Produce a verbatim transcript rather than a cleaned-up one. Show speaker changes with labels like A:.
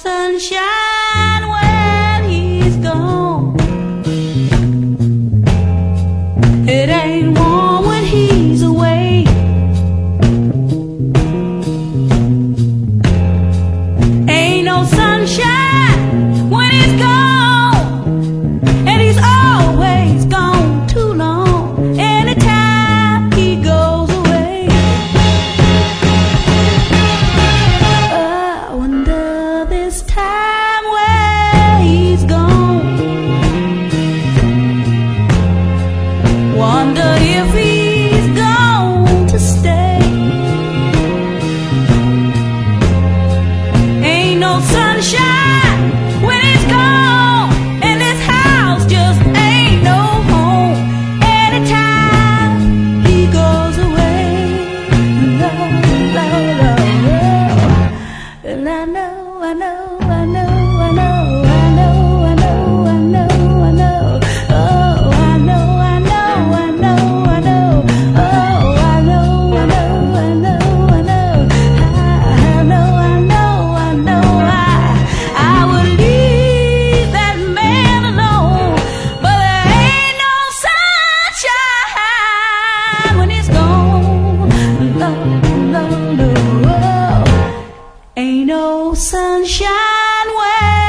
A: sunshine when he's gone. It ain't warm when he's away. Ain't no sunshine when he's gone, and he's always gone too long. Anytime he goes away, I wonder this time where he's gone. Wonder if he's gone to stay. Ain't no sunshine when he's gone, and this house just ain't no home. Anytime he goes away, love, love, love, love. And I know, I know, I know, I know, I know, I know, I know, I know. Oh, I know, I know, I know, I know. Oh, I know, I know, I know, I know. I know, I know, I know. I I would leave that man alone, but there ain't no sunshine when he's gone. No, no, no. Ain't no sunshine when